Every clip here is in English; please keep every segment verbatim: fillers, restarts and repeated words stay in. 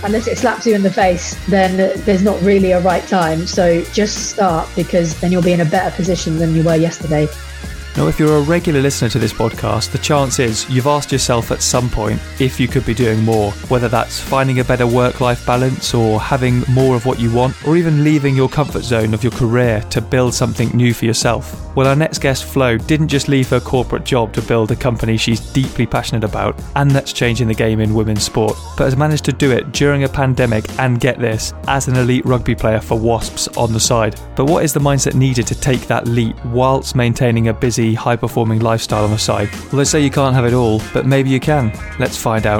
unless it slaps you in the face, then there's not really a right time. So just start, because then you'll be in a better position than you were yesterday. Now, if you're a regular listener to this podcast, the chance is you've asked yourself at some point if you could be doing more, whether that's finding a better work-life balance or having more of what you want, or even leaving your comfort zone of your career to build something new for yourself. Well, our next guest, Flo, didn't just leave her corporate job to build a company she's deeply passionate about and that's changing the game in women's sport, but has managed to do it during a pandemic and, get this, as an elite rugby player for Wasps on the side. But what is the mindset needed to take that leap whilst maintaining a busy, high-performing lifestyle on the side? Well, they say you can't have it all, but maybe you can. Let's find out.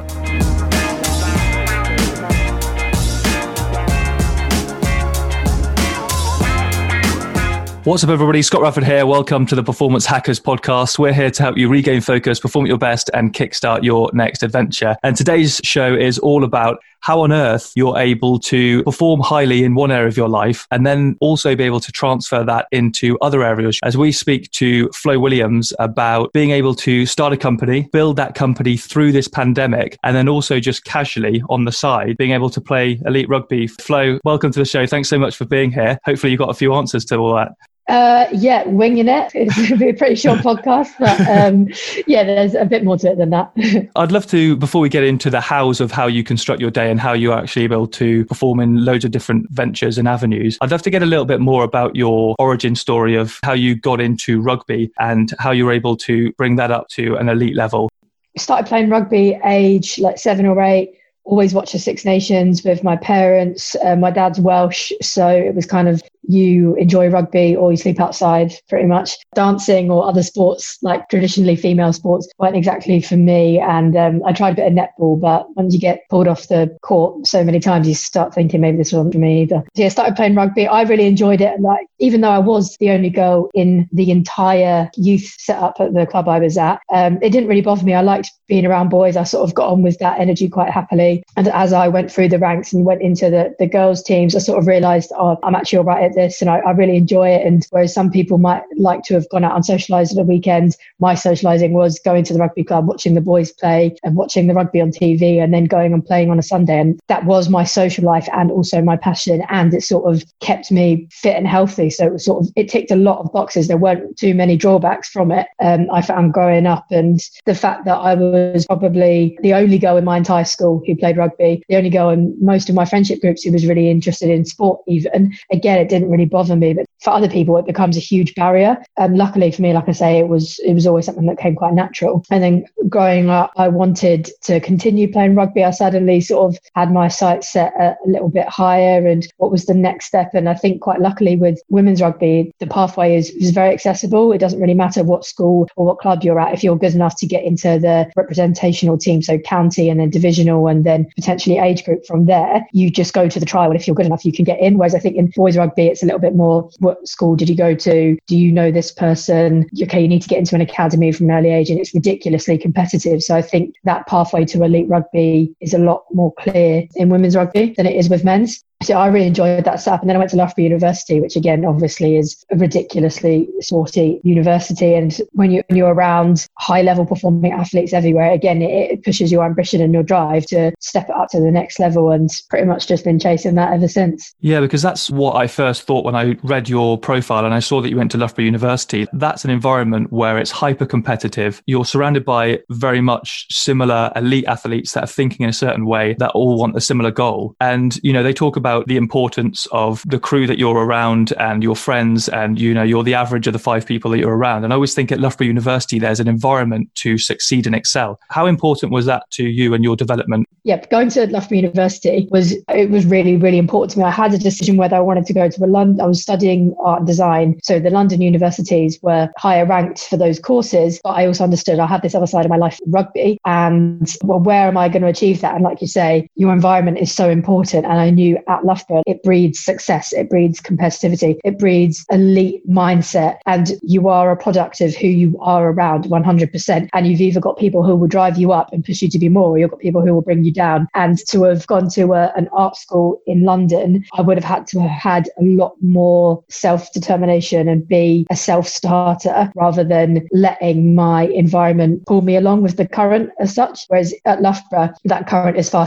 What's up, everybody? Scott Radford here. Welcome to the Performance Hackers podcast. We're here to help you regain focus, perform at your best, and kickstart your next adventure. And today's show is all about how on earth you're able to perform highly in one area of your life and then also be able to transfer that into other areas. As we speak to Flo Williams about being able to start a company, build that company through this pandemic, and then also just casually on the side, being able to play elite rugby. Flo, welcome to the show. Thanks so much for being here. Hopefully you got a few answers to all that. Uh, yeah, winging it. It's going to be a pretty short podcast, but um, yeah, there's a bit more to it than that. I'd love to, before we get into the hows of how you construct your day and how you're actually able to perform in loads of different ventures and avenues, I'd love to get a little bit more about your origin story of how you got into rugby and how you were able to bring that up to an elite level. Started playing rugby age like seven or eight. Always watched the Six Nations with my parents. Uh, my dad's Welsh, so it was kind of, you enjoy rugby or you sleep outside pretty much. Dancing or other sports, like traditionally female sports, weren't exactly for me. And um, I tried a bit of netball, but once you get pulled off the court so many times, you start thinking maybe this wasn't for me either. So yeah, I started playing rugby. I really enjoyed it. Like, even though I was the only girl in the entire youth setup at the club I was at, um, it didn't really bother me. I liked being around boys. I sort of got on with that energy quite happily. And as I went through the ranks and went into the, the girls' teams, I sort of realised, oh, I'm actually all right at this and I, I really enjoy it. And whereas some people might like to have gone out and socialised at the weekends, my socialising was going to the rugby club, watching the boys play and watching the rugby on T V and then going and playing on a Sunday. And that was my social life and also my passion. And it sort of kept me fit and healthy. So it was sort of, it ticked a lot of boxes. There weren't too many drawbacks from it. Um, I found growing up, and the fact that I was probably the only girl in my entire school who played rugby, the only girl in most of my friendship groups who was really interested in sport even. Again, it didn't really bother me, but for other people, it becomes a huge barrier. And luckily for me, like I say, it was it was always something that came quite natural. And then growing up, I wanted to continue playing rugby. I suddenly sort of had my sights set a, a little bit higher and what was the next step. And I think quite luckily with women's rugby, the pathway is, is very accessible. It doesn't really matter what school or what club you're at. If you're good enough to get into the representational team, so county and then divisional and then potentially age group from there, you just go to the trial. And if you're good enough, you can get in. Whereas I think in boys rugby, it's a little bit more, what school did you go to? Do you know this person? Okay, you need to get into an academy from an early age, and it's ridiculously competitive. So I think that pathway to elite rugby is a lot more clear in women's rugby than it is with men's. So I really enjoyed that setup. And then I went to Loughborough University, which again, obviously is a ridiculously sporty university. And when, you, when you're around high level performing athletes everywhere, again, it, it pushes your ambition and your drive to step it up to the next level, and pretty much just been chasing that ever since. Yeah, because that's what I first thought when I read your profile and I saw that you went to Loughborough University. That's an environment where it's hyper competitive. You're surrounded by very much similar elite athletes that are thinking in a certain way, that all want a similar goal. And, you know, they talk about about the importance of the crew that you're around and your friends, and you know you're the average of the five people that you're around. And I always think at Loughborough University there's an environment to succeed and excel. How important was that to you and your development? Yeah, going to Loughborough University was it was really really important to me. I had a decision whether I wanted to go to a London. I was studying art and design, so the London universities were higher ranked for those courses. But I also understood I had this other side of my life, rugby, and well, where am I going to achieve that? And like you say, your environment is so important. And I knew at Loughborough it breeds success, it breeds competitivity, it breeds elite mindset, and you are a product of who you are around one hundred percent. And you've either got people who will drive you up and push you to be more, or you've got people who will bring you down. And to have gone to a, an art school in London, I would have had to have had a lot more self-determination and be a self-starter rather than letting my environment pull me along with the current as such. Whereas at Loughborough, that current is fast flowing. So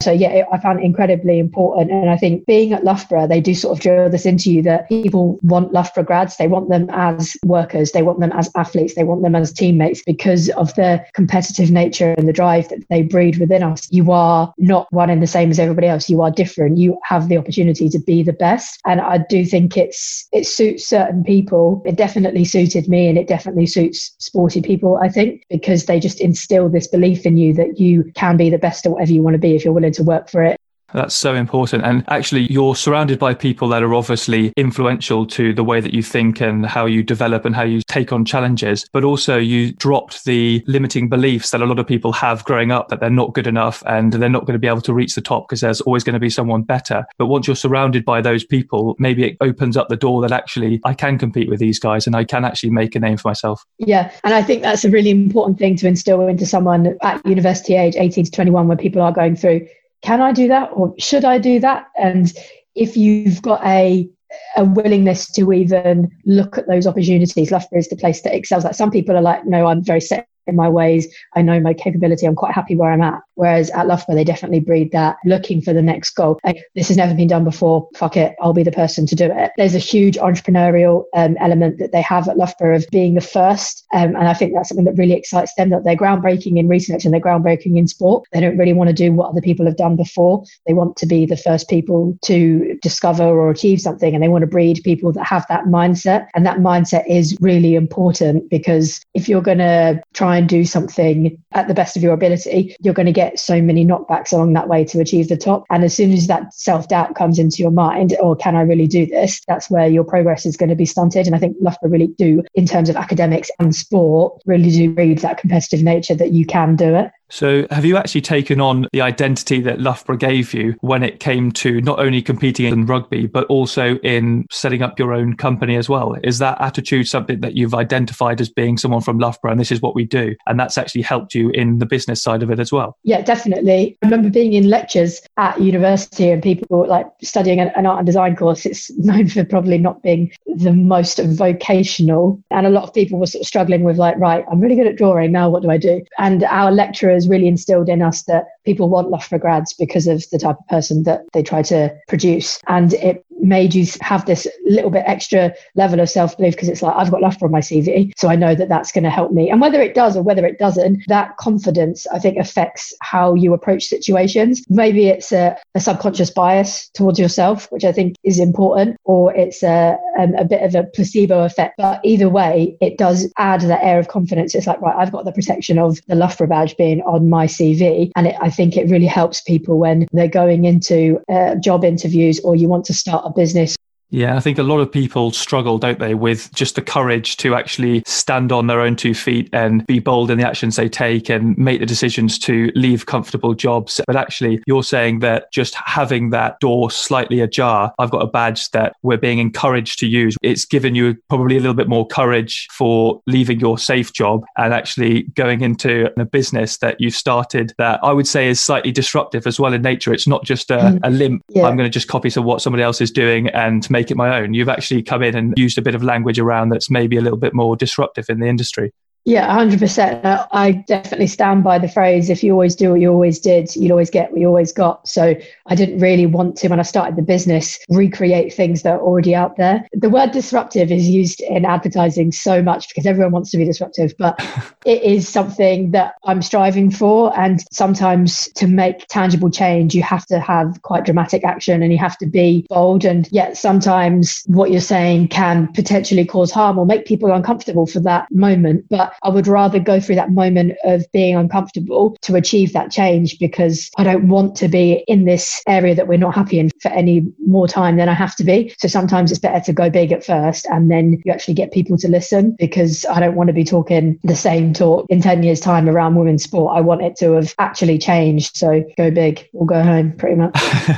so yeah, it, I found it incredibly important. And I think being at Loughborough, they do sort of drill this into you that people want Loughborough grads. They want them as workers. They want them as athletes. They want them as teammates because of the competitive nature and the drive that they breed within us. You are not one and the same as everybody else. You are different. You have the opportunity to be the best. And I do think it's it suits certain people. It definitely suited me, and it definitely suits sporty people, I think, because they just instill this belief in you that you can be the best at whatever you want to be if you're willing to work for it. That's so important. And actually, you're surrounded by people that are obviously influential to the way that you think and how you develop and how you take on challenges. But also you dropped the limiting beliefs that a lot of people have growing up, that they're not good enough and they're not going to be able to reach the top because there's always going to be someone better. But once you're surrounded by those people, maybe it opens up the door that actually I can compete with these guys and I can actually make a name for myself. Yeah. And I think that's a really important thing to instill into someone at university age, eighteen to twenty-one, where people are going through, can I do that or should I do that? And if you've got a a willingness to even look at those opportunities, Loughborough is the place that excels. Like some people are like, no, I'm very set in my ways. I know my capability. I'm quite happy where I'm at. Whereas at Loughborough, they definitely breed that looking for the next goal. Like, this has never been done before. Fuck it. I'll be the person to do it. There's a huge entrepreneurial um, element that they have at Loughborough of being the first. Um, and I think that's something that really excites them, that they're groundbreaking in research and they're groundbreaking in sport. They don't really want to do what other people have done before. They want to be the first people to discover or achieve something. And they want to breed people that have that mindset. And that mindset is really important, because if you're going to try and do something at the best of your ability, you're going to get so many knockbacks along that way to achieve the top. And as soon as that self-doubt comes into your mind, or can I really do this? That's where your progress is going to be stunted. And I think Loughborough really do, in terms of academics and sport, really do breed that competitive nature that you can do it. So have you actually taken on the identity that Loughborough gave you when it came to not only competing in rugby, but also in setting up your own company as well? Is that attitude something that you've identified as being someone from Loughborough and this is what we do? And that's actually helped you in the business side of it as well? Yeah, definitely. I remember being in lectures at university and people like studying an, an art and design course. It's known for probably not being the most vocational. And a lot of people were sort of struggling with like, right, I'm really good at drawing. Now what do I do? And our lecturers really instilled in us that people want Loughborough grads because of the type of person that they try to produce. And it made you have this little bit extra level of self-belief, because it's like, I've got Loughborough on my C V, so I know that that's going to help me. And whether it does or whether it doesn't, that confidence, I think, affects how you approach situations. Maybe it's a, a subconscious bias towards yourself, which I think is important, or it's a, um, a bit of a placebo effect. But either way, it does add that air of confidence. It's like, right, I've got the protection of the Loughborough badge being on my C V. And it, I think it really helps people when they're going into uh, job interviews, or you want to start a business. Yeah, I think a lot of people struggle, don't they, with just the courage to actually stand on their own two feet and be bold in the actions they take and make the decisions to leave comfortable jobs. But actually, you're saying that just having that door slightly ajar, I've got a badge that we're being encouraged to use. It's given you probably a little bit more courage for leaving your safe job and actually going into a business that you've started that I would say is slightly disruptive as well in nature. It's not just a, mm. a limp, yeah. I'm going to just copy some what somebody else is doing and make make it my own. You've actually come in and used a bit of language around that's maybe a little bit more disruptive in the industry. Yeah, one hundred percent. I definitely stand by the phrase, if you always do what you always did, you'll always get what you always got. So I didn't really want to, when I started the business, recreate things that are already out there. The word disruptive is used in advertising so much because everyone wants to be disruptive, but it is something that I'm striving for. And sometimes to make tangible change, you have to have quite dramatic action and you have to be bold. And yet sometimes what you're saying can potentially cause harm or make people uncomfortable for that moment. But I would rather go through that moment of being uncomfortable to achieve that change, because I don't want to be in this area that we're not happy in for any more time than I have to be. So sometimes it's better to go big at first and then you actually get people to listen, because I don't want to be talking the same talk in ten years time around women's sport. I want it to have actually changed. So go big or go home, pretty much.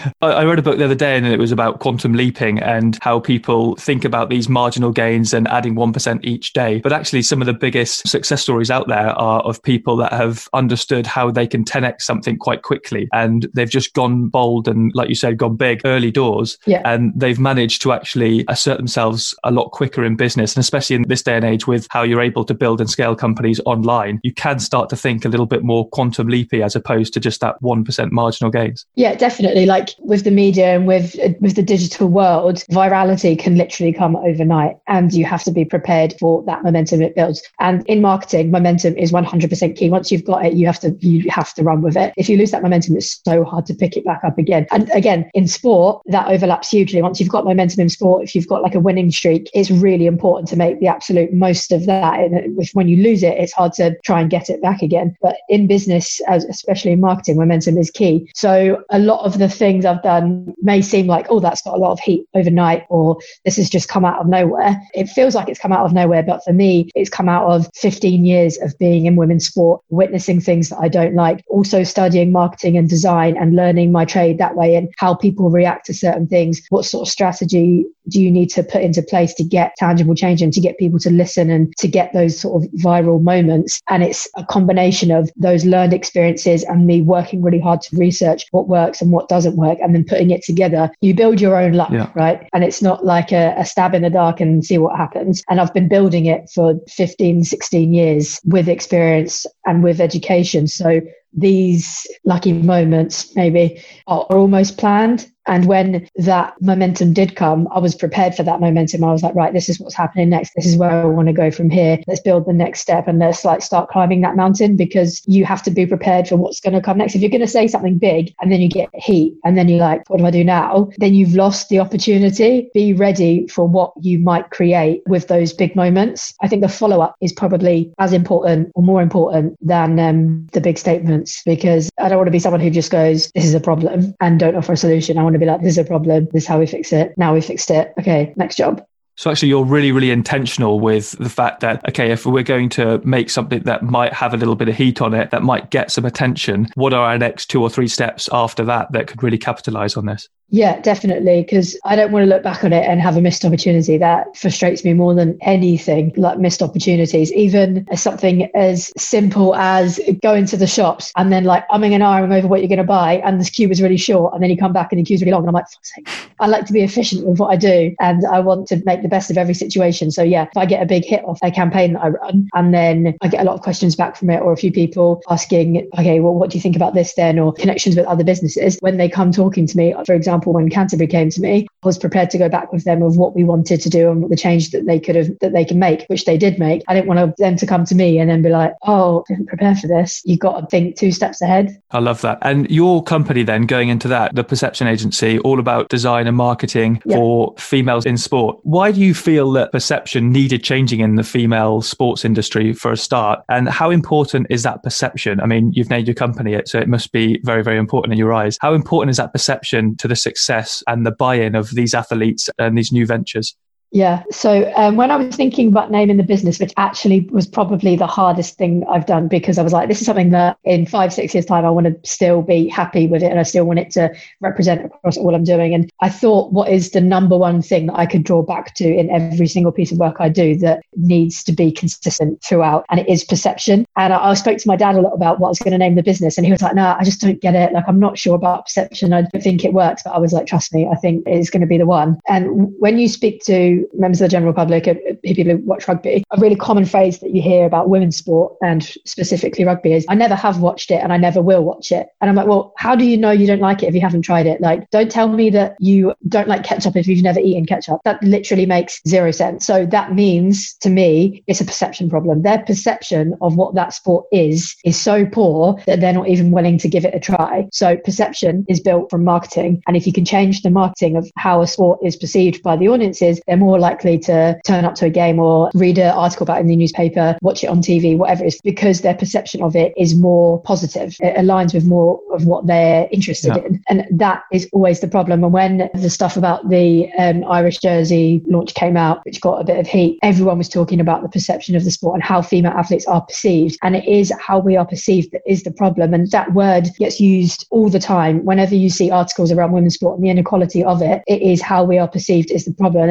I read a book the other day and it was about quantum leaping and how people think about these marginal gains and adding one percent each day. But actually some of the biggest best success stories out there are of people that have understood how they can ten x something quite quickly. And they've just gone bold and, like you said, gone big early doors. Yeah. And they've managed to actually assert themselves a lot quicker in business. And especially in this day and age with how you're able to build and scale companies online, you can start to think a little bit more quantum leapy as opposed to just that one percent marginal gains. Yeah, definitely. Like with the media and with with the digital world, virality can literally come overnight, and you have to be prepared for that momentum it builds. And in marketing, momentum is one hundred percent key. Once you've got it, you have to you have to run with it. If you lose that momentum, it's so hard to pick it back up again. And again, in sport, that overlaps hugely. Once you've got momentum in sport, if you've got like a winning streak, it's really important to make the absolute most of that. And if, when you lose it, it's hard to try and get it back again. But in business, as especially in marketing, momentum is key. So a lot of the things I've done may seem like, oh, that's got a lot of heat overnight, or this has just come out of nowhere. It feels like it's come out of nowhere, but for me, it's come out of fifteen years of being in women's sport, witnessing things that I don't like, also studying marketing and design and learning my trade that way and how people react to certain things. What sort of strategy do you need to put into place to get tangible change and to get people to listen and to get those sort of viral moments? And it's a combination of those learned experiences and me working really hard to research what works and what doesn't work, and then putting it together. You build your own luck, yeah. right? And it's not like a, a stab in the dark and see what happens. And I've been building it for fifteen, sixteen years with experience and with education. So these lucky moments maybe are almost planned. And when that momentum did come, I was prepared for that momentum. I was like, right, this is what's happening next. This is where I want to go from here. Let's build the next step and let's like start climbing that mountain, because you have to be prepared for what's going to come next. If you're going to say something big and then you get heat and then you're like, what do I do now? Then you've lost the opportunity. Be ready for what you might create with those big moments. I think the follow-up is probably as important or more important than um, the big statements, because I don't want to be someone who just goes, this is a problem, and don't offer a solution. I want to be like, this is a problem, this is how we fix it, now we fixed it, okay, next job. So actually you're really, really intentional with the fact that, okay, if we're going to make something that might have a little bit of heat on it, that might get some attention, what are our next two or three steps after that that could really capitalize on this? Yeah, definitely. Because I don't want to look back on it and have a missed opportunity. That frustrates me more than anything, like missed opportunities. Even as something as simple as going to the shops and then like umming and ahhing over what you're going to buy, and this queue was really short, and then you come back and the queue's really long. And I'm like, fuck's sake, I like to be efficient with what I do, and I want to make the best of every situation. So yeah, if I get a big hit off a campaign that I run, and then I get a lot of questions back from it, or a few people asking, okay, well, what do you think about this then? Or connections with other businesses. When they come talking to me, for example, when Canterbury came to me, I was prepared to go back with them of what we wanted to do and what the change that they could have, that they can make, which they did make. I didn't want them to come to me and then be like, oh, I didn't prepare for this. You've got to think two steps ahead. I love that. And your company then, going into that, the Perception Agency, all about design and marketing yep. for females in sport. Why do you feel that perception needed changing in the female sports industry for a start? And how important is that perception? I mean, you've named your company it, so it must be very, very important in your eyes. How important is that perception to the success and the buy-in of these athletes and these new ventures? Yeah. So um, when I was thinking about naming the business, which actually was probably the hardest thing I've done, because I was like, this is something that in five, six years time, I want to still be happy with it. And I still want it to represent across all I'm doing. And I thought, what is the number one thing that I could draw back to in every single piece of work I do that needs to be consistent throughout? And it is perception. And I, I spoke to my dad a lot about what I was going to name the business. And he was like, no, I just don't get it. Like, I'm not sure about perception. I don't think it works. But I was like, trust me, I think it's going to be the one. And when you speak to members of the general public, people who watch rugby, a really common phrase that you hear about women's sport and specifically rugby is, I never have watched it and I never will watch it. And I'm like, well, how do you know you don't like it if you haven't tried it? Like, don't tell me that you don't like ketchup if you've never eaten ketchup. That literally makes zero sense. So that means, to me, it's a perception problem. Their perception of what that sport is is so poor that they're not even willing to give it a try. So perception is built from marketing. And if you can change the marketing of how a sport is perceived by the audiences, they're more likely to turn up to a game or read an article about it in the newspaper, watch it on T V, whatever it is, because their perception of it is more positive. It aligns with more of what they're interested yeah. in. And that is always the problem. And when the stuff about the um, Irish jersey launch came out, which got a bit of heat, everyone was talking about the perception of the sport and how female athletes are perceived. And it is how we are perceived that is the problem. And that word gets used all the time. Whenever you see articles around women's sport and the inequality of it, it is how we are perceived is the problem. And my dad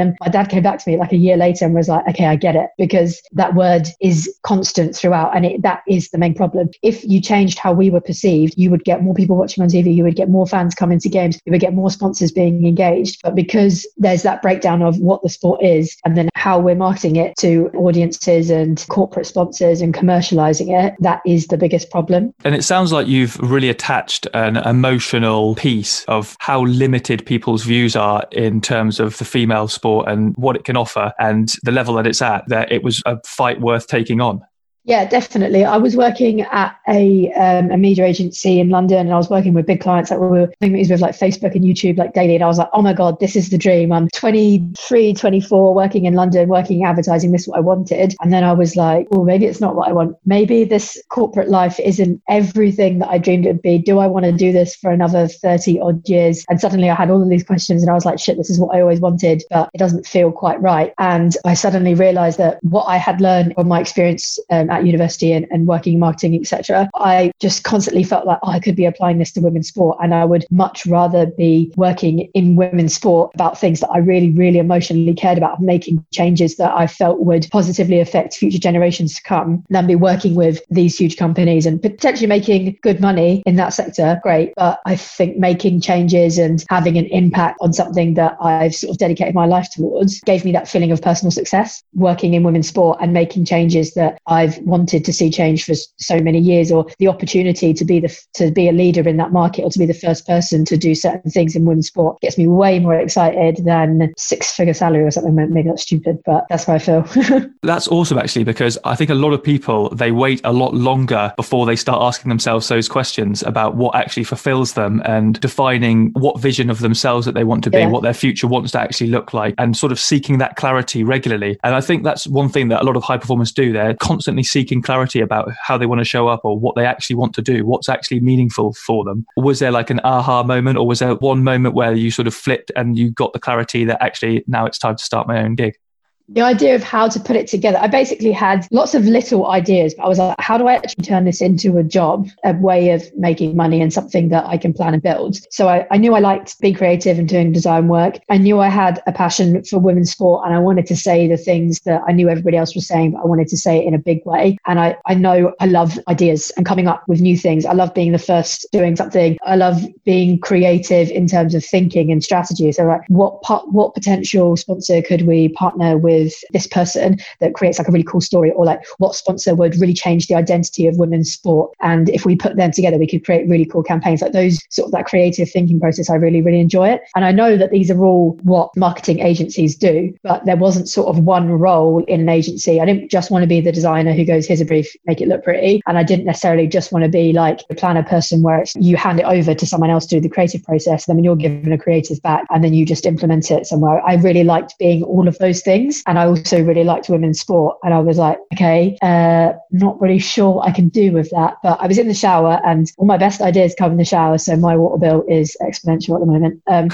dad came back to me like a year later and was like, okay, I get it, because that word is constant throughout. And it, that is the main problem. If you changed how we were perceived, you would get more people watching on T V, you would get more fans coming to games, you would get more sponsors being engaged. But because there's that breakdown of what the sport is and then how we're marketing it to audiences and corporate sponsors and commercializing it, that is the biggest problem. And it sounds like you've really attached an emotional piece of how limited people's views are in terms of the female sport and what it can offer and the level that it's at, that it was a fight worth taking on. Yeah, definitely. I was working at a um, a media agency in London, and I was working with big clients that were doing meetings with like Facebook and YouTube like daily. And I was like, oh my God, this is the dream. I'm twenty-three, twenty-four, working in London, working in advertising. This is what I wanted. And then I was like, well, maybe it's not what I want. Maybe this corporate life isn't everything that I dreamed it would be. Do I want to do this for another thirty odd years? And suddenly I had all of these questions and I was like, shit, this is what I always wanted, but it doesn't feel quite right. And I suddenly realized that what I had learned from my experience um, at university and, and working in marketing, et cetera, I just constantly felt like, oh, I could be applying this to women's sport. And I would much rather be working in women's sport about things that I really, really emotionally cared about, making changes that I felt would positively affect future generations to come, than be working with these huge companies and potentially making good money in that sector. Great. But I think making changes and having an impact on something that I've sort of dedicated my life towards gave me that feeling of personal success, working in women's sport and making changes that I've wanted to see change for so many years, or the opportunity to be the to be a leader in that market or to be the first person to do certain things in women's sport gets me way more excited than six figure salary or something. Maybe that's stupid, but that's how I feel. That's awesome, actually, because I think a lot of people, they wait a lot longer before they start asking themselves those questions about what actually fulfills them and defining what vision of themselves that they want to be, yeah. what their future wants to actually look like, and sort of seeking that clarity regularly. And I think that's one thing that a lot of high performers do. They're constantly seeking clarity about how they want to show up or what they actually want to do, what's actually meaningful for them. Was there like an aha moment, or was there one moment where you sort of flipped and you got the clarity that actually now it's time to start my own gig? The idea of how to put it together, I basically had lots of little ideas, but I was like, how do I actually turn this into a job, a way of making money and something that I can plan and build? So I, I knew I liked being creative and doing design work. I knew I had a passion for women's sport, and I wanted to say the things that I knew everybody else was saying, but I wanted to say it in a big way. And I, I know I love ideas and coming up with new things. I love being the first doing something. I love being creative in terms of thinking and strategy. So like, what what potential sponsor could we partner with this person that creates like a really cool story, or like what sponsor would really change the identity of women's sport, and if we put them together we could create really cool campaigns. Like those sort of that creative thinking process, I really really enjoy it. And I know that these are all what marketing agencies do, but there wasn't sort of one role in an agency. I didn't just want to be the designer who goes, here's a brief, make it look pretty, and I didn't necessarily just want to be like the planner person where it's you hand it over to someone else to do the creative process, and then you're given a creative back and then you just implement it somewhere. I really liked being all of those things, and I also really liked women's sport. And I was like, okay, uh, not really sure what I can do with that. But I was in the shower, and all my best ideas come in the shower. So my water bill is exponential at the moment. Um,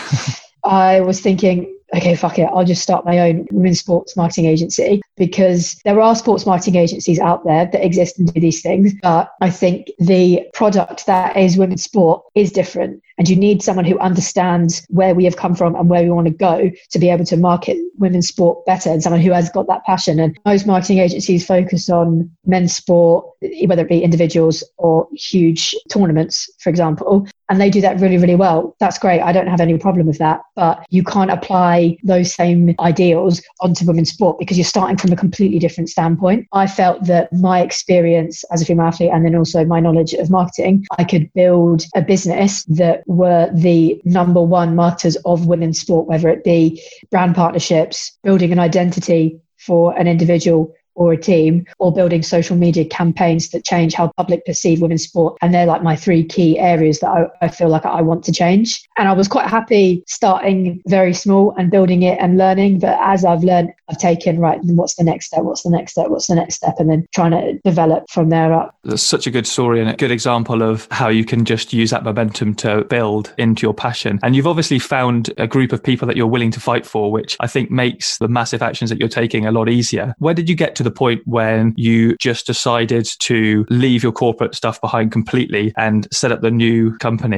I was thinking, okay, fuck it, I'll just start my own women's sports marketing agency, because there are sports marketing agencies out there that exist and do these things. But I think the product that is women's sport is different. And you need someone who understands where we have come from and where we want to go to be able to market women's sport better, and someone who has got that passion. And most marketing agencies focus on men's sport, whether it be individuals or huge tournaments, for example. And they do that really, really well. That's great. I don't have any problem with that. But you can't apply those same ideals onto women's sport because you're starting from a completely different standpoint. I felt that my experience as a female athlete, and then also my knowledge of marketing, I could build a business that were the number one marketers of women's sport, whether it be brand partnerships, building an identity for an individual or a team, or building social media campaigns that change how public perceive women's sport. And they're like my three key areas that I, I feel like I want to change. And I was quite happy starting very small and building it and learning. But as I've learned, I've taken, right, what's the next step? What's the next step? What's the next step? And then trying to develop from there up. That's such a good story and a good example of how you can just use that momentum to build into your passion. And you've obviously found a group of people that you're willing to fight for, which I think makes the massive actions that you're taking a lot easier. Where did you get to the point when you just decided to leave your corporate stuff behind completely and set up the new company?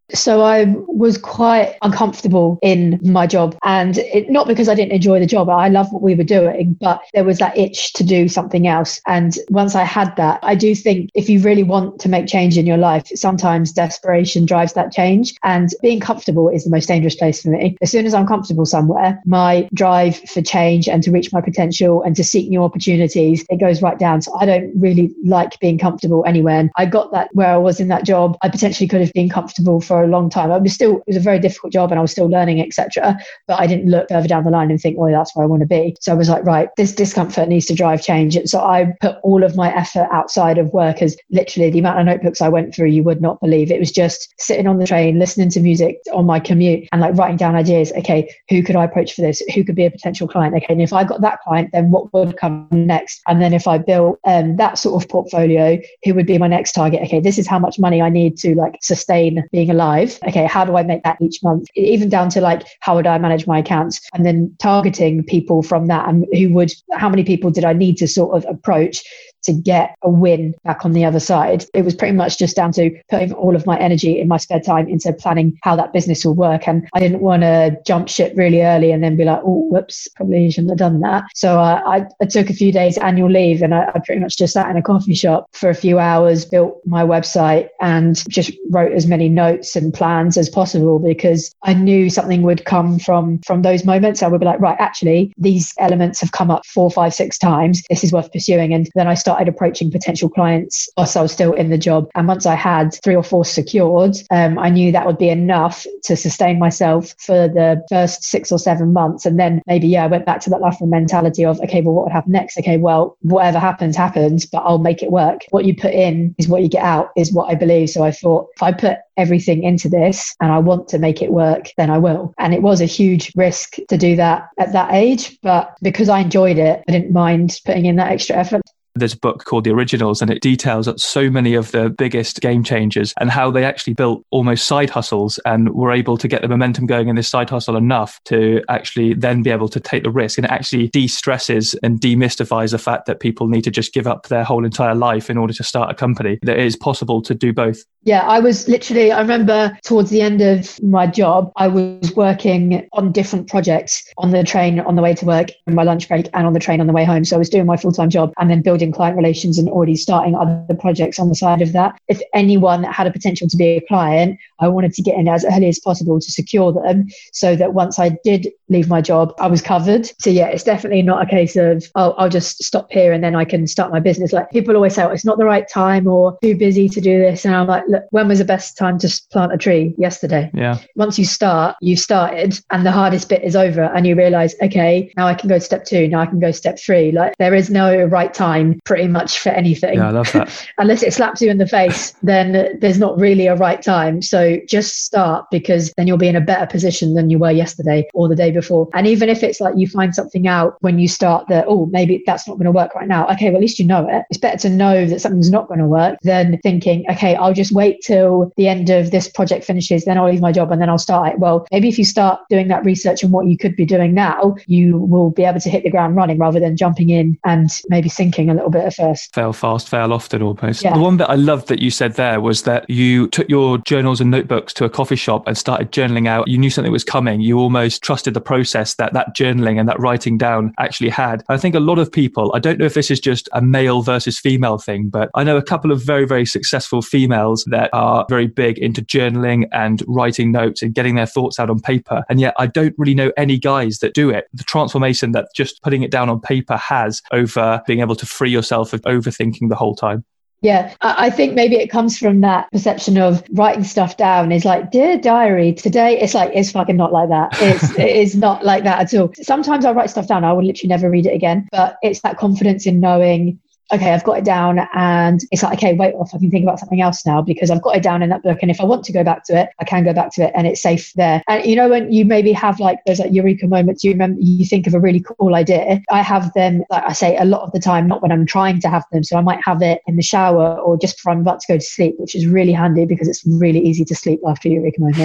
So I was quite uncomfortable in my job, and it, not because I didn't enjoy the job. I love what we were doing, but there was that itch to do something else. And once I had that, I do think if you really want to make change in your life, sometimes desperation drives that change, and being comfortable is the most dangerous place for me. As soon as I'm comfortable somewhere, my drive for change and to reach my potential and to seek new opportunities, it goes right down. So I don't really like being comfortable anywhere. And I got that where I was in that job. I potentially could have been comfortable for a long time. I was still, it was a very difficult job and I was still learning, et cetera. But I didn't look further down the line and think, oh, that's where I want to be. So I was like, right, this discomfort needs to drive change. So I put all of my effort outside of work, as literally the amount of notebooks I went through, you would not believe. It was just sitting on the train, listening to music on my commute and like writing down ideas. Okay, who could I approach for this? Who could be a potential client? Okay, and if I got that client, then what would come next? And then if I built um, that sort of portfolio, who would be my next target? Okay, this is how much money I need to like sustain being alive. Okay, how do I make that each month? Even down to like, how would I manage my accounts? And then targeting people from that, and who would, how many people did I need to sort of approach to get a win back on the other side? It was pretty much just down to putting all of my energy in my spare time into planning how that business will work. And I didn't want to jump ship really early and then be like, oh, whoops, probably shouldn't have done that. So uh, I, I took a few days annual leave, and I, I pretty much just sat in a coffee shop for a few hours, built my website and just wrote as many notes and plans as possible, because I knew something would come from, from those moments. I would be like, right, actually, these elements have come up four, five, six times. This is worth pursuing. And then I started started approaching potential clients whilst I was still in the job. And once I had three or four secured, um, I knew that would be enough to sustain myself for the first six or seven months. And then maybe, yeah, I went back to that lifelong mentality of, okay, well, what would happen next? Okay, well, whatever happens, happens, but I'll make it work. What you put in is what you get out, is what I believe. So I thought, if I put everything into this and I want to make it work, then I will. And it was a huge risk to do that at that age, but because I enjoyed it, I didn't mind putting in that extra effort. There's a book called The Originals, and it details so many of the biggest game changers and how they actually built almost side hustles and were able to get the momentum going in this side hustle enough to actually then be able to take the risk. And it actually de-stresses and demystifies the fact that people need to just give up their whole entire life in order to start a company. That it is possible to do both. Yeah, I was literally, I remember towards the end of my job, I was working on different projects on the train on the way to work, in my lunch break, and on the train on the way home. So I was doing my full-time job and then building client relations and already starting other projects on the side of that. If anyone had a potential to be a client, I wanted to get in as early as possible to secure them so that once I did leave my job, I was covered. So yeah, it's definitely not a case of, oh, I'll just stop here and then I can start my business. Like people always say, oh, it's not the right time or too busy to do this. And I'm like, look, when was the best time to plant a tree? Yesterday. Yeah. Once you start, you started, and the hardest bit is over, and you realize, okay, now I can go step two. Now I can go step three. Like there is no right time pretty much for anything. Yeah, I love that. Unless it slaps you in the face, then there's not really a right time. So just start, because then you'll be in a better position than you were yesterday or the day before. And even if it's like you find something out when you start that, oh, maybe that's not going to work right now. Okay, well, at least you know it. It's better to know that something's not going to work than thinking, okay, I'll just wait till the end of this project finishes, then I'll leave my job and then I'll start it. Well, maybe if you start doing that research on what you could be doing now, you will be able to hit the ground running rather than jumping in and maybe sinking a little bit at first. Fail fast, fail often almost. Yeah. The one bit I loved that you said there was that you took your journals and notebooks to a coffee shop and started journaling out. You knew something was coming. You almost trusted the process that that journaling and that writing down actually had. I think a lot of people, I don't know if this is just a male versus female thing, but I know a couple of very, very successful females that are very big into journaling and writing notes and getting their thoughts out on paper. And yet I don't really know any guys that do it. The transformation that just putting it down on paper has over being able to free yourself of overthinking the whole time. Yeah, I think maybe it comes from that perception of writing stuff down is like, dear diary, today, it's like, it's fucking not like that. It's, it is not like that at all. Sometimes I write stuff down, I will literally never read it again, but it's that confidence in knowing, okay, I've got it down, and it's like, okay, wait off, I can think about something else now because I've got it down in that book. And if I want to go back to it, I can go back to it and it's safe there. And you know, when you maybe have like those like eureka moments, you remember, you think of a really cool idea. I have them, like I say, a lot of the time, not when I'm trying to have them. So I might have it in the shower or just before I'm about to go to sleep, which is really handy because it's really easy to sleep after a eureka moment. Not.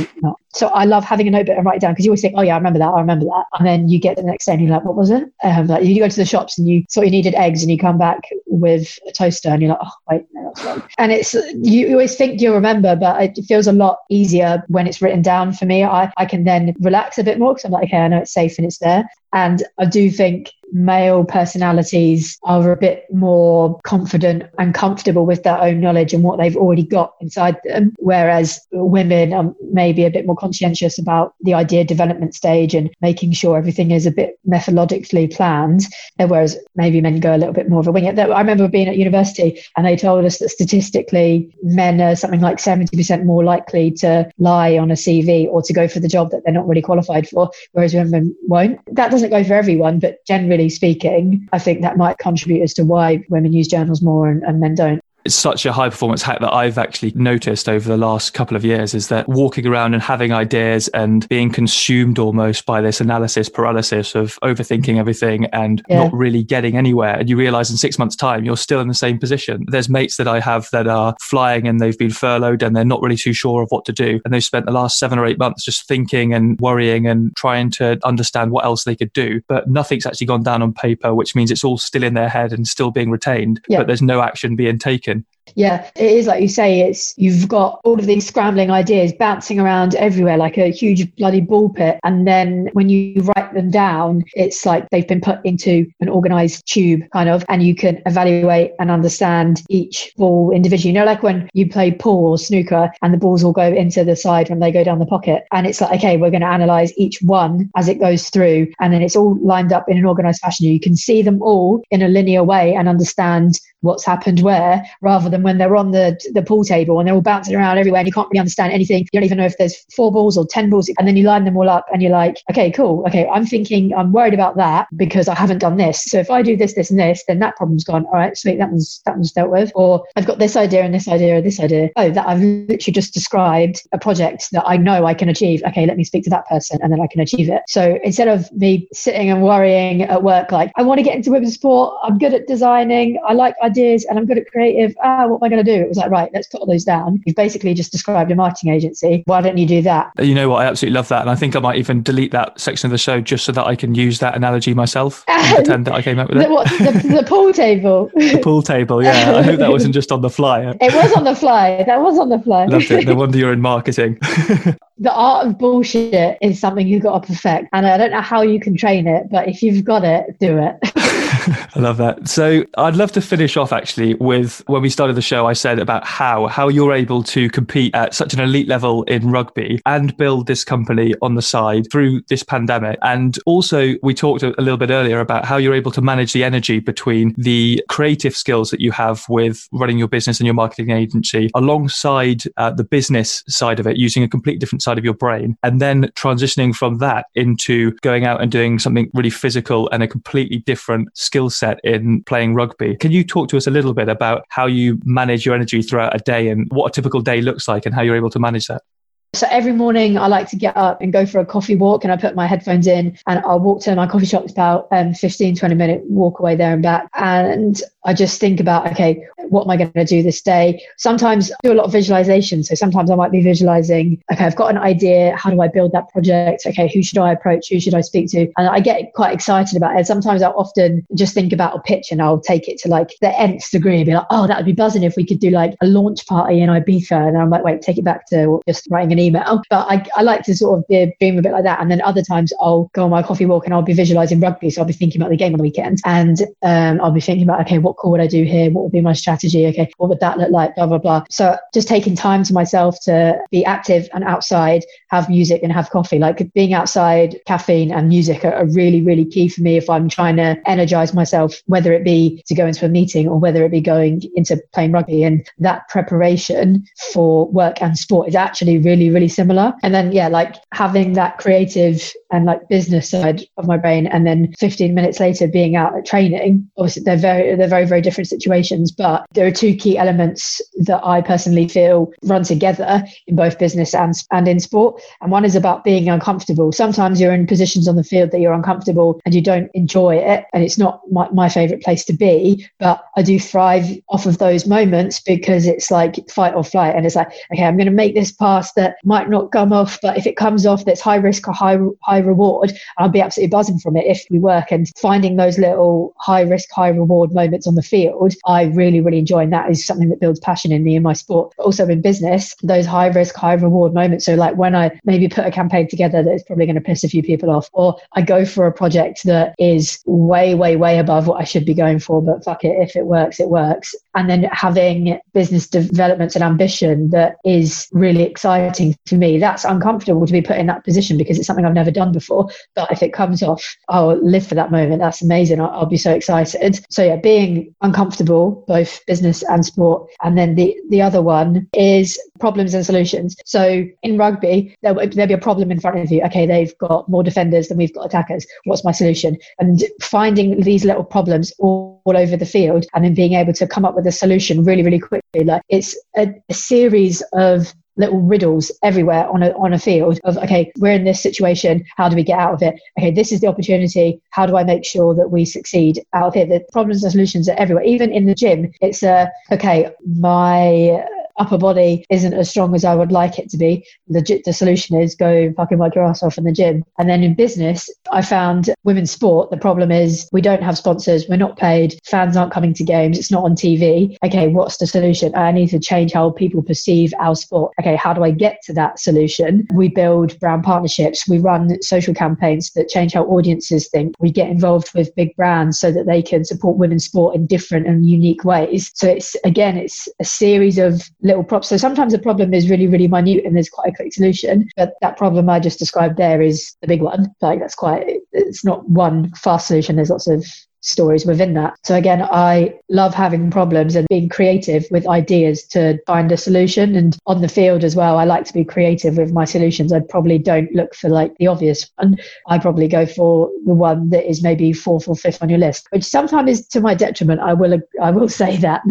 So I love having a notebook and write it down, because you always think, oh yeah, I remember that, I remember that. And then you get the next day and you're like, what was it? Um, like you go to the shops and you thought you needed eggs and you come back with a toaster and you're like, oh wait, no, that's wrong. And it's, you always think you'll remember, but it feels a lot easier when it's written down for me. I, I can then relax a bit more because I'm like, okay, I know it's safe and it's there. And I do think male personalities are a bit more confident and comfortable with their own knowledge and what they've already got inside them, whereas women are maybe a bit more conscientious about the idea development stage and making sure everything is a bit methodologically planned, whereas maybe men go a little bit more of a wing. I remember being at university and they told us that statistically men are something like seventy percent more likely to lie on a C V or to go for the job that they're not really qualified for, whereas women won't. That doesn't go for everyone, but generally speaking, I think that might contribute as to why women use journals more and, and men don't. It's such a high performance hack that I've actually noticed over the last couple of years, is that walking around and having ideas and being consumed almost by this analysis paralysis of overthinking everything and yeah. not really getting anywhere. And you realize in six months' time, you're still in the same position. There's mates that I have that are flying and they've been furloughed and they're not really too sure of what to do. And they've spent the last seven or eight months just thinking and worrying and trying to understand what else they could do. But nothing's actually gone down on paper, which means it's all still in their head and still being retained, yeah. but there's no action being taken. Yeah, it is like you say, it's you've got all of these scrambling ideas bouncing around everywhere like a huge bloody ball pit. And then when you write them down, it's like they've been put into an organized tube kind of, and you can evaluate and understand each ball individually. You know, like when you play pool or snooker and the balls all go into the side when they go down the pocket. And it's like, okay, we're going to analyze each one as it goes through. And then it's all lined up in an organized fashion. You can see them all in a linear way and understand what's happened where, rather than when they're on the the pool table and they're all bouncing around everywhere and you can't really understand anything. You don't even know if there's four balls or ten balls. And then you line them all up and you're like, okay, cool. Okay, I'm thinking, I'm worried about that because I haven't done this. So if I do this, this and this, then that problem's gone. All right, sweet, that one's, that one's dealt with. Or I've got this idea and this idea and this idea. Oh, that I've literally just described a project that I know I can achieve. Okay, let me speak to that person and then I can achieve it. So instead of me sitting and worrying at work, like, I want to get into women's sport, I'm good at designing, I like ideas and I'm good at creative. Ah, what am I going to do? It was like, right, let's put all those down. You've basically just described a marketing agency. Why don't you do that? You know what? I absolutely love that. And I think I might even delete that section of the show just so that I can use that analogy myself and pretend that I came up with it. The, what, the, the pool table. The pool table, yeah. I hope that wasn't just on the fly. It was on the fly. That was on the fly. Loved it. No wonder you're in marketing. The art of bullshit is something you've got to perfect. And I don't know how you can train it, but if you've got it, do it. I love that. So I'd love to finish off actually with, when we started the show, I said about how, how you're able to compete at such an elite level in rugby and build this company on the side through this pandemic. And also we talked a little bit earlier about how you're able to manage the energy between the creative skills that you have with running your business and your marketing agency alongside uh, the business side of it, using a completely different side of your brain, and then transitioning from that into going out and doing something really physical and a completely different skill set in playing rugby. Can you talk to us a little bit about how you manage your energy throughout a day and what a typical day looks like and how you're able to manage that? So every morning I like to get up and go for a coffee walk, and I put my headphones in and I'll walk to my coffee shop. It's about um, fifteen, twenty minute walk away there and back. And I just think about, okay, what am I going to do this day? Sometimes I do a lot of visualization. So sometimes I might be visualizing, okay, I've got an idea. How do I build that project? Okay, who should I approach? Who should I speak to? And I get quite excited about it. Sometimes I'll often just think about a pitch and I'll take it to like the nth degree and be like, oh, that would be buzzing if we could do like a launch party in Ibiza. And I'm like, wait, take it back to just writing an email. But I, I like to sort of be, dream a bit like that. And then other times I'll go on my coffee walk and I'll be visualizing rugby. So I'll be thinking about the game on the weekend, and um, I'll be thinking about, okay, what call would I do here? What would be my strategy? Okay, what would that look like? Blah, blah, blah. So just taking time to myself to be active and outside, have music and have coffee. Like being outside, caffeine and music are, are really, really key for me if I'm trying to energize myself, whether it be to go into a meeting or whether it be going into playing rugby. And that preparation for work and sport is actually really, really similar. And then, yeah, like having that creative and like business side of my brain, and then fifteen minutes later being out at training, obviously they're very, they're very very, very different situations. But there are two key elements that I personally feel run together in both business and, and in sport. And one is about being uncomfortable. Sometimes you're in positions on the field that you're uncomfortable and you don't enjoy it. And it's not my, my favorite place to be, but I do thrive off of those moments because it's like fight or flight. And it's like, okay, I'm going to make this pass that might not come off, but if it comes off, that's high risk or high, high reward. I'll be absolutely buzzing from it if we work. And finding those little high risk, high reward moments on the field, I really, really enjoy. And that is something that builds passion in me in my sport, but also in business, those high risk, high reward moments. So like when I maybe put a campaign together that is probably going to piss a few people off, or I go for a project that is way, way, way above what I should be going for, but fuck it, if it works, it works. And then having business development and ambition that is really exciting for me. That's uncomfortable to be put in that position because it's something I've never done before. But if it comes off, I'll live for that moment. That's amazing. I'll, I'll be so excited. So yeah, being uncomfortable, both business and sport. And then the, the other one is problems and solutions. So in rugby, there, there'll be a problem in front of you. Okay, they've got more defenders than we've got attackers. What's my solution? And finding these little problems all, all over the field and then being able to come up with a solution really, really quickly. Like it's a, a series of little riddles everywhere on a on a field of, okay, we're in this situation. How do we get out of it? Okay, this is the opportunity. How do I make sure that we succeed out of here? The problems and solutions are everywhere. Even in the gym, it's a, uh, okay, my upper body isn't as strong as I would like it to be. The, the solution is go fucking work your ass off in the gym. And then in business, I found women's sport, the problem is we don't have sponsors, we're not paid, fans aren't coming to games, it's not on T V. Okay, what's the solution? I need to change how people perceive our sport. Okay, how do I get to that solution? We build brand partnerships, we run social campaigns that change how audiences think. We get involved with big brands so that they can support women's sport in different and unique ways. So it's, again, it's a series of little props. So sometimes the problem is really, really minute and there's quite a quick solution. But that problem I just described there is the big one. Like that's quite, it's not one fast solution. There's lots of stories within that. So again, I love having problems and being creative with ideas to find a solution. And on the field as well, I like to be creative with my solutions. I probably don't look for like the obvious one. I probably go for the one that is maybe fourth or fifth on your list, which sometimes is to my detriment. I will, I will say that.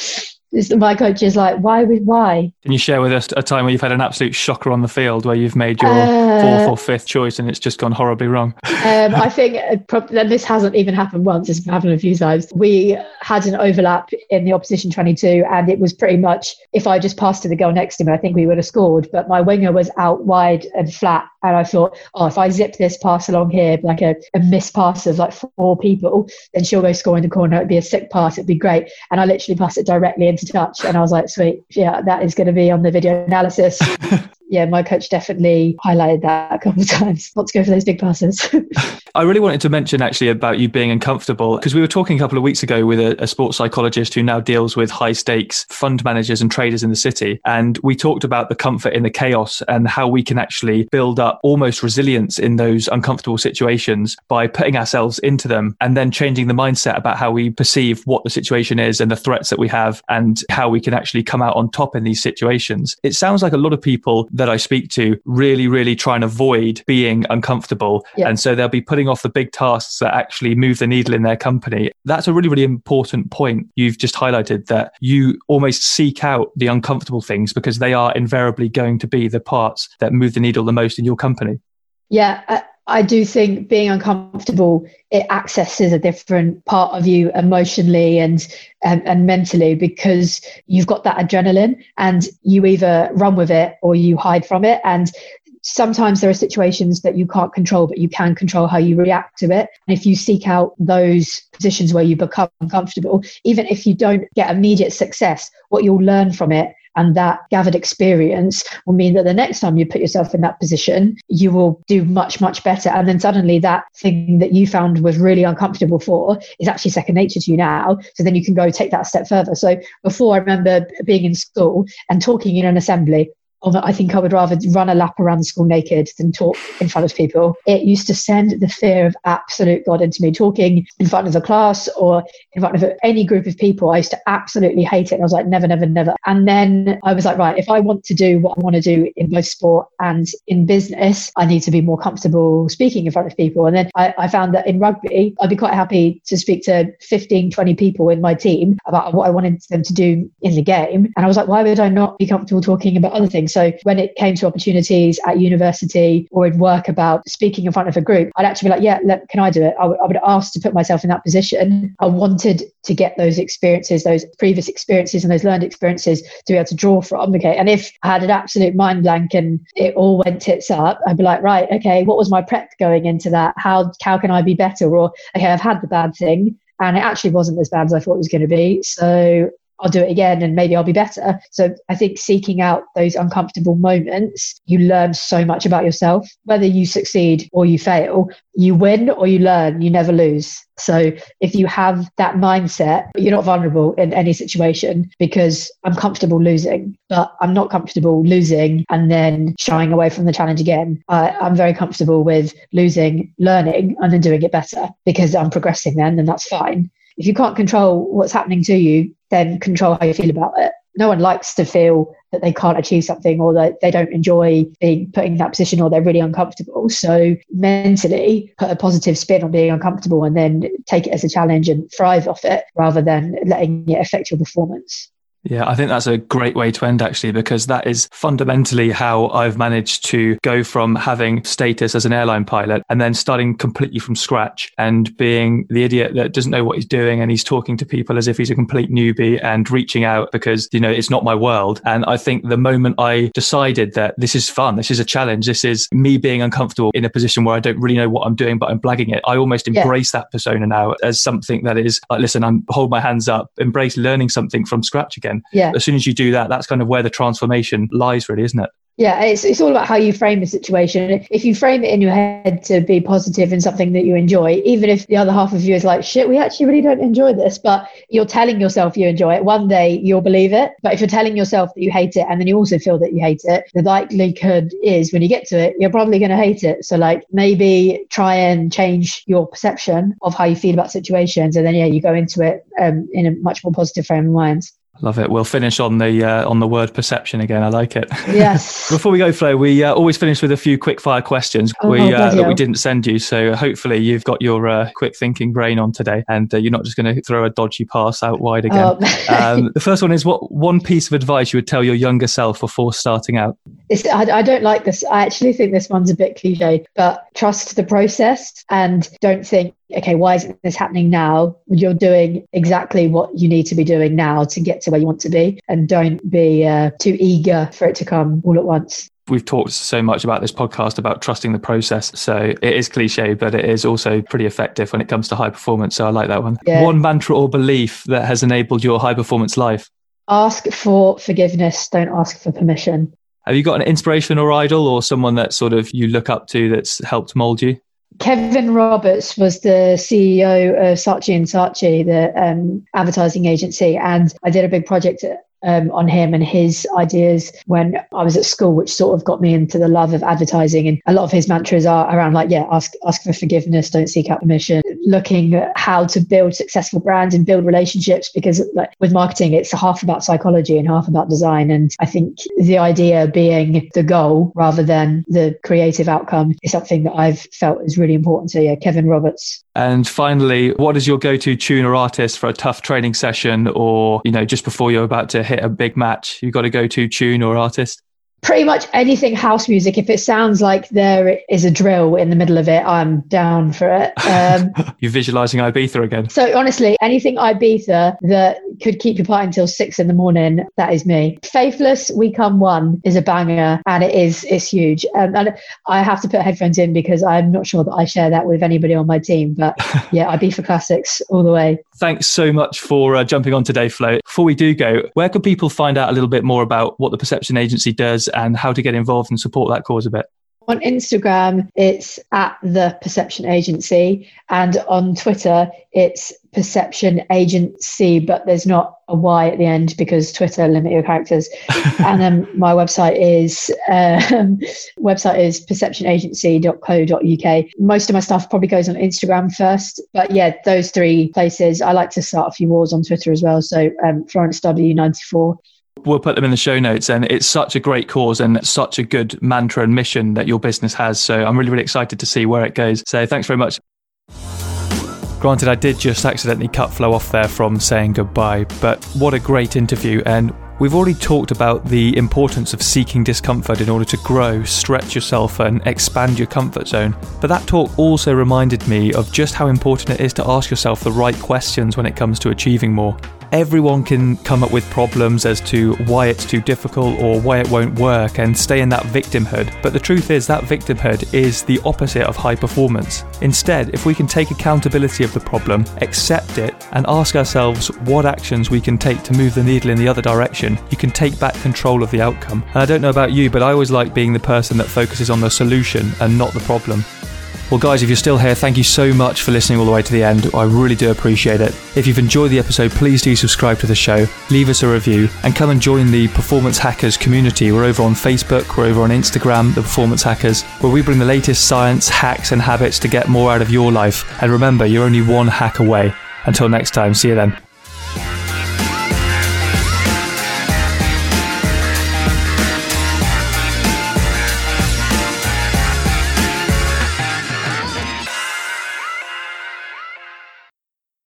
My coach is like, why would why? Can you share with us a time where you've had an absolute shocker on the field where you've made your uh, fourth or fifth choice and it's just gone horribly wrong? um, I think, and this hasn't even happened once, it's happened a few times. We had an overlap in the opposition twenty-two and it was pretty much, if I just passed to the girl next to me, I think we would have scored. But my winger was out wide and flat. And I thought, oh, if I zip this pass along here, like a, a missed pass of like four people, then she'll go score in the corner. It'd be a sick pass. It'd be great. And I literally passed it directly into touch. And I was like, sweet, yeah, that is going to be on the video analysis. Yeah, my coach definitely highlighted that a couple of times. Not to go for those big passes. I really wanted to mention actually about you being uncomfortable because we were talking a couple of weeks ago with a, a sports psychologist who now deals with high stakes fund managers and traders in the city. And we talked about the comfort in the chaos and how we can actually build up almost resilience in those uncomfortable situations by putting ourselves into them and then changing the mindset about how we perceive what the situation is and the threats that we have and how we can actually come out on top in these situations. It sounds like a lot of people that I speak to really, really try and avoid being uncomfortable. Yeah. And so they'll be putting off the big tasks that actually move the needle in their company. That's a really, really important point you've just highlighted, that you almost seek out the uncomfortable things because they are invariably going to be the parts that move the needle the most in your company. Yeah, I, I do think being uncomfortable, it accesses a different part of you emotionally and, and and mentally because you've got that adrenaline and you either run with it or you hide from it. And sometimes there are situations that you can't control, but you can control how you react to it. And if you seek out those positions where you become uncomfortable, even if you don't get immediate success, what you'll learn from it and that gathered experience will mean that the next time you put yourself in that position, you will do much, much better. And then suddenly that thing that you found was really uncomfortable for is actually second nature to you now. So then you can go take that step further. So before, I remember being in school and talking in an assembly. of, I think I would rather run a lap around the school naked than talk in front of people. It used to send the fear of absolute God into me. Talking in front of a class or in front of any group of people, I used to absolutely hate it. And I was like, never, never, never. And then I was like, right, if I want to do what I want to do in both sport and in business, I need to be more comfortable speaking in front of people. And then I, I found that in rugby, I'd be quite happy to speak to fifteen, twenty people in my team about what I wanted them to do in the game. And I was like, why would I not be comfortable talking about other things? So when it came to opportunities at university or in work about speaking in front of a group, I'd actually be like, yeah, let, can I do it? I, w- I would ask to put myself in that position. I wanted to get those experiences, those previous experiences and those learned experiences to be able to draw from. Okay. And if I had an absolute mind blank and it all went tits up, I'd be like, right, okay, what was my prep going into that? How, how can I be better? Or, okay, I've had the bad thing and it actually wasn't as bad as I thought it was going to be. So I'll do it again and maybe I'll be better. So I think seeking out those uncomfortable moments, you learn so much about yourself. Whether you succeed or you fail, you win or you learn, you never lose. So if you have that mindset, you're not vulnerable in any situation because I'm comfortable losing, but I'm not comfortable losing and then shying away from the challenge again. Uh, I'm very comfortable with losing, learning, and then doing it better because I'm progressing then, and that's fine. If you can't control what's happening to you, then control how you feel about it. No one likes to feel that they can't achieve something or that they don't enjoy being put in that position or they're really uncomfortable. So mentally put a positive spin on being uncomfortable and then take it as a challenge and thrive off it rather than letting it affect your performance. Yeah, I think that's a great way to end, actually, because that is fundamentally how I've managed to go from having status as an airline pilot and then starting completely from scratch and being the idiot that doesn't know what he's doing and he's talking to people as if he's a complete newbie and reaching out because, you know, it's not my world. And I think the moment I decided that this is fun, this is a challenge, this is me being uncomfortable in a position where I don't really know what I'm doing, but I'm blagging it, I almost embrace yeah. that persona now as something that is like, listen, I'm hold my hands up, embrace learning something from scratch again. Yeah. As soon as you do that, that's kind of where the transformation lies, really, isn't it? Yeah, it's it's all about how you frame the situation. If you frame it in your head to be positive and something that you enjoy, even if the other half of you is like, shit, we actually really don't enjoy this, but you're telling yourself you enjoy it, one day you'll believe it. But if you're telling yourself that you hate it and then you also feel that you hate it, the likelihood is when you get to it, you're probably going to hate it. So like maybe try and change your perception of how you feel about situations. And then, yeah, you go into it um, in a much more positive frame of mind. Love it. We'll finish on the uh, on the word perception again. I like it. Yes. Before we go, Flo, we uh, always finish with a few quick fire questions oh, we, oh, uh, that we didn't send you. So hopefully you've got your uh, quick thinking brain on today and uh, you're not just going to throw a dodgy pass out wide again. Oh. um, the first one is, what one piece of advice you would tell your younger self before starting out? It's, I, I don't like this. I actually think this one's a bit cliche, but trust the process and don't think, okay, why isn't this happening now? You're doing exactly what you need to be doing now to get to where you want to be, and don't be uh, too eager for it to come all at once. We've talked so much about this podcast about trusting the process. So it is cliche, but it is also pretty effective when it comes to high performance. So I like that one. Yeah. One mantra or belief that has enabled your high performance life? Ask for forgiveness. Don't ask for permission. Have you got an inspiration or idol or someone that sort of you look up to that's helped mold you? Kevin Roberts was the C E O of Saatchi and Saatchi, the um, advertising agency, and I did a big project um, on him and his ideas when I was at school, which sort of got me into the love of advertising. And a lot of his mantras are around like, yeah, ask ask for forgiveness, don't seek out permission, looking at how to build successful brands and build relationships, because like with marketing, it's half about psychology and half about design. And I think the idea being the goal rather than the creative outcome is something that I've felt is really important. So yeah, Kevin Roberts. And finally, what is your go-to tune or artist for a tough training session, or, you know, just before you're about to hit a big match? You've got to go to tune or artist? Pretty much anything house music. If it sounds like there is a drill in the middle of it, I'm down for it. Um, You're visualizing Ibiza again. So honestly, anything Ibiza that could keep you partying until six in the morning, that is me. Faithless, We Come One is a banger, and it is it's huge. Um, and I have to put headphones in because I'm not sure that I share that with anybody on my team. But yeah, Ibiza classics all the way. Thanks so much for uh, jumping on today, Flo. Before we do go, where can people find out a little bit more about what the Perception Agency does and how to get involved and support that cause a bit? On Instagram, it's at the Perception Agency, and on Twitter, it's Perception Agency, but there's not a Y at the end because Twitter limit your characters. And then my website is um, website is perception agency dot co dot uk. Most of my stuff probably goes on Instagram first, but yeah, those three places. I like to start a few wars on Twitter as well. So um, Florence W ninety-four. We'll put them in the show notes, and it's such a great cause and such a good mantra and mission that your business has. So I'm really, really excited to see where it goes. So thanks very much. Granted, I did just accidentally cut Flo off there from saying goodbye, but what a great interview. And we've already talked about the importance of seeking discomfort in order to grow, stretch yourself and expand your comfort zone. But that talk also reminded me of just how important it is to ask yourself the right questions when it comes to achieving more. Everyone can come up with problems as to why it's too difficult or why it won't work and stay in that victimhood. But the truth is that victimhood is the opposite of high performance. Instead, if we can take accountability of the problem, accept it, and ask ourselves what actions we can take to move the needle in the other direction, you can take back control of the outcome. And I don't know about you, but I always like being the person that focuses on the solution and not the problem. Well, guys, if you're still here, thank you so much for listening all the way to the end. I really do appreciate it. If you've enjoyed the episode, please do subscribe to the show, leave us a review, and come and join the Performance Hackers community. We're over on Facebook, we're over on Instagram, the Performance Hackers, where we bring the latest science, hacks, and habits to get more out of your life. And remember, you're only one hack away. Until next time, see you then.